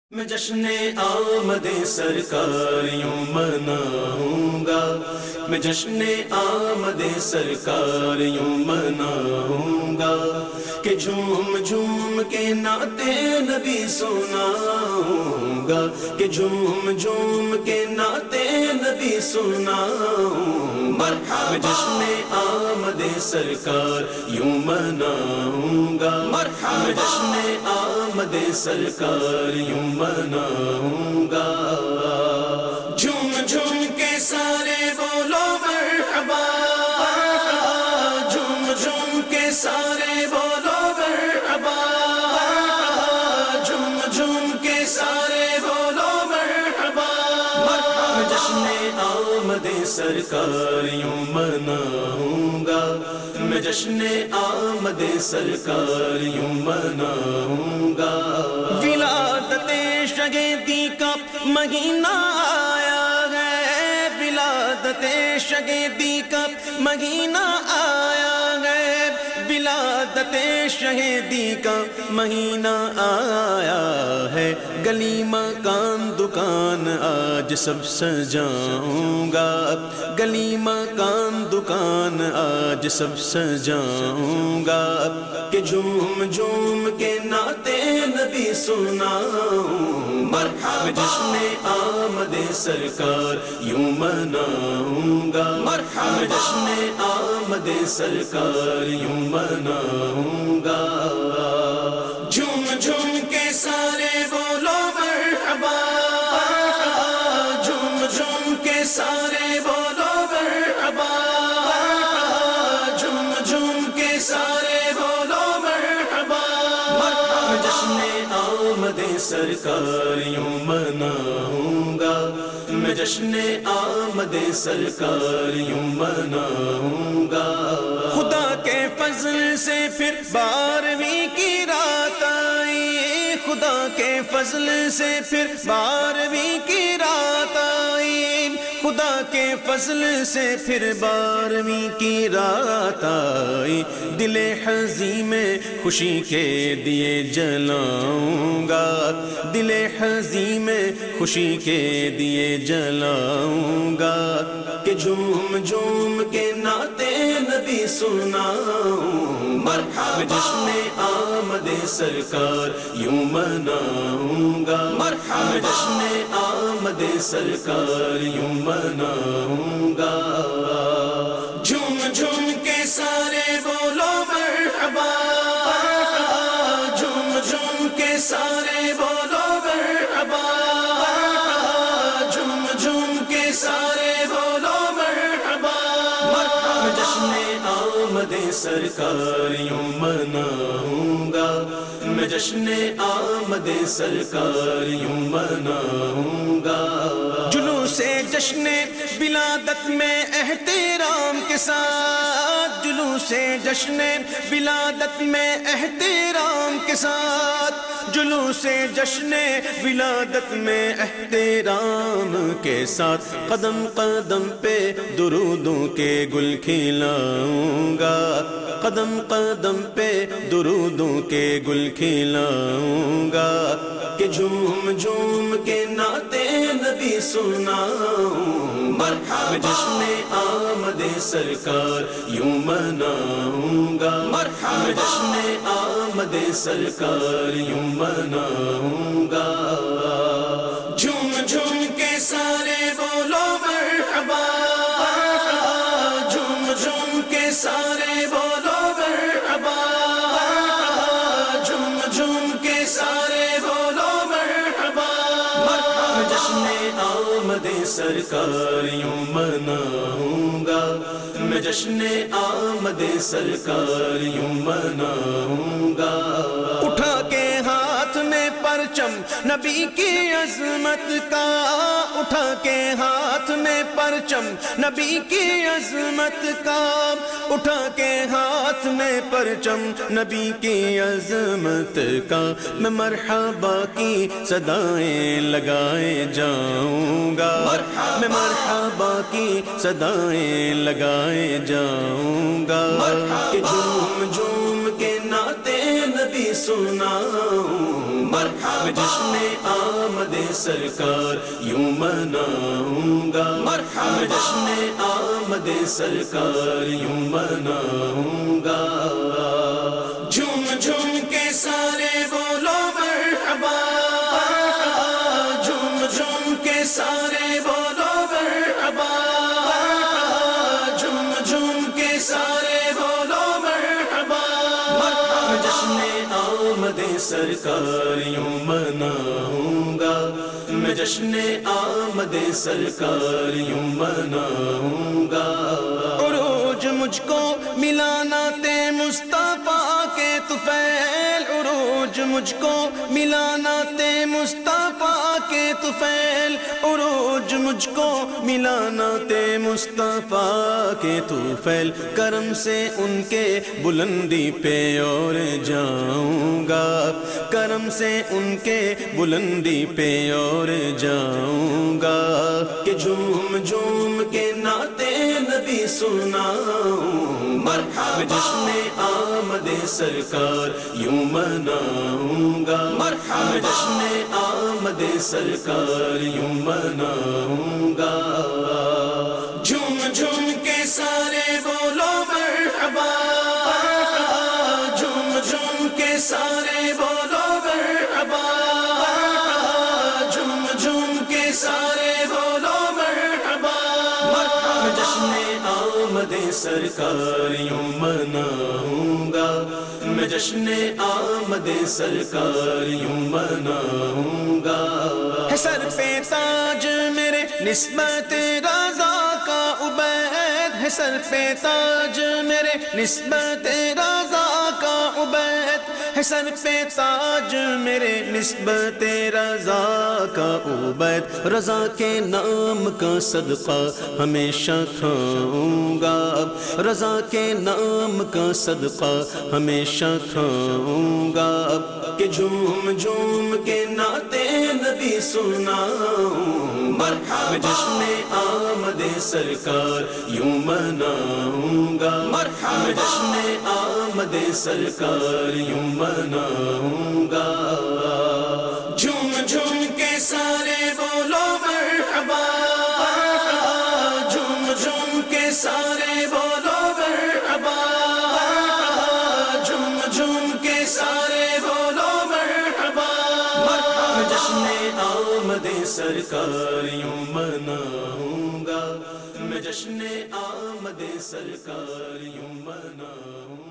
میں جشن آمد سرکار یوں مناؤں گا، میں جشن آمد سرکار یوں مناؤں گا کہ جھوم جھوم کے نعتِ نبی سناؤں گا، کہ جھوم جھوم کے نعتِ نبی سناؤں گا۔ میں جشن آمد سرکار یوں مناؤں گا، میں جشن آمد سرکار یوں مناؤں گا۔ جھوم جھوم کے سارے بولو مرحبا، جھوم جھوم کے سارے بولو مرحبا، جھوم جھوم کے سارے بولو مرحبا۔ میں جشن آمد سرکار یوں مناؤں گا، میں جشن آمد سرکار یوں مناؤں گا۔ ولادت شگیدی کا مہینہ آیا ہے، ولادت شگیدی کا مہینہ آیا ہے، ولادت شہیدی کا مہینہ آیا ہے۔ گلی مکان دکان آج سب سجاؤں گا، گلی مکان دکان آج سب سجاؤں گا کہ جھوم جھوم کے نعتِ نبی سناؤں گا۔ میں جشن آمد سرکار یوں مناؤں گا، میں جشن آمد سرکار یوں مناؤں گا۔ جھوم جھوم کے سارے بولو مرحبا، جھوم جھوم کے سارے بولو مرحبا، جھوم جھوم کے سارے بولو مرحبا۔ میں جشن آمد سرکار یوں مناؤں گا، میں جشن آمد سرکار یوں مناؤں گا۔ خدا کے فضل سے پھر 12ویں کی رات آئی، خدا کے فضل سے پھر 12ویں کی رات آئی، خدا کے فضل سے پھر 12ویں کی رات آئی۔ دل حزین میں خوشی کے دیے جلاؤں گا، دل حزین میں خوشی کے دیے جلاؤں گا کہ جھوم جھوم کے نعتِ نبی سناؤں گا۔ میں جشن آمد سرکار یوں مناؤں گا، میں جشن آمد سرکار یوں مناؤں گا۔ جھوم جھوم کے سارے بولو مرحبا، جھوم جھوم کے سارے بولو مرحبا، جھوم جھوم کے سارے بولو مرحبا۔ میں جشن آمد سرکار یوں مناؤں گا، میں جشن آمد سرکار یوں مناؤں گا۔ جلوس جشن ولادت میں احترام کے ساتھ، جلوس جشن ولادت میں احترام کے ساتھ، جلوس جشن ولادت میں احترام کے ساتھ، قدم قدم پہ درودوں کے گل کھلاؤں گا، قدم قدم پہ درودوں کے گل کھلاؤں گا کہ جھوم جھوم کے نعتِ نبی سناؤں گا۔ میں جشن آمد سرکار یوں مناؤں گا، میں جشن آمد سرکار یوں مناؤں گا۔ جھوم جھوم کے سارے بولو مرحبا، جھوم جھوم کے سارے بولو مرحبا، جھوم جھوم کے سارے بولو مرحبا۔ میں جشن آمد سرکار یوں مناؤں گا، میں جشن آمد سرکار یوں مناؤں گا۔ اٹھا کے ہاتھ میں پرچم نبی کی عظمت کا، اٹھا کے ہاتھ میں پرچم نبی کی عظمت کا، اٹھا کے ہاتھ میں پرچم نبی کی عظمت کا، میں مرحبا کی صدائیں لگائے جاؤں گا، میں مرحبا کی صدائیں لگائے جاؤں گا کہ جھوم جھوم کے نعتِ نبی سناؤں مرحبا میں جشن آمد سرکار یوں مناؤں گا مرحبا میں جشن آمد سرکار یوں مناؤں گا جھوم جھوم کے سارے بولو مرحبا جھوم جھوم کے سارے بولو مرحبا جھوم جھوم کے سارے بولو مرحبا مرحبا جشن آمد سرکار یوں مناؤں گا میں جشن آمد سرکار یوں مناؤں گا عروج مجھ کو ملا نعت مصطفیٰ کے طفیل عروج مجھ کو ملا نعت مصطفیٰ کے طفیل عروج مجھ کو ملا نعت مصطفیٰ کے طفیل کرم سے ان کے بلندی پہ اور جاؤں گا کرم سے ان کے بلندی پہ اور جاؤں گا کہ جھوم جھوم کے نعت نبی سناؤں مرحبا جشن آمد سرکار یوں مناؤں گا مرحبا جشن آمد سرکار یوں مناؤں گا جھوم جھوم کے سارے بولو مرحبا جھوم جھوم کے سارے بولو مرحبا جھوم جھوم کے سارے بولو مرحبا مرحبا جشن آمد سرکار یوں مناؤں گا میں جشن آمد سرکار یوں مناؤں گا ہے سر پہ تاج میرے نسبت رضا کا عبید ہے سر پہ تاج میرے نسبت رضا کا عبید ہے سر پہ تاج میرے نسبت رضا کا عبید رضا کے نام کا صدقہ ہمیشہ کھاؤں گا رضا کے نام کا صدقہ ہمیشہ کھاؤں گا کہ جھوم جھوم کے نعت نبی سناؤں مرحبا جشن آمد سرکار یوں مناؤں گا مرحبا جشن آمد سرکار یوں مناؤں گا جھوم جھوم کے سارے بولو مرحبا جھوم جھوم کے سارے بولو مرحبا جھوم جھوم کے سارے بولو مرحبا مرحبا جشن آمد سرکار یوں مناؤں گا میں جشن آمد سرکار یوں مناؤں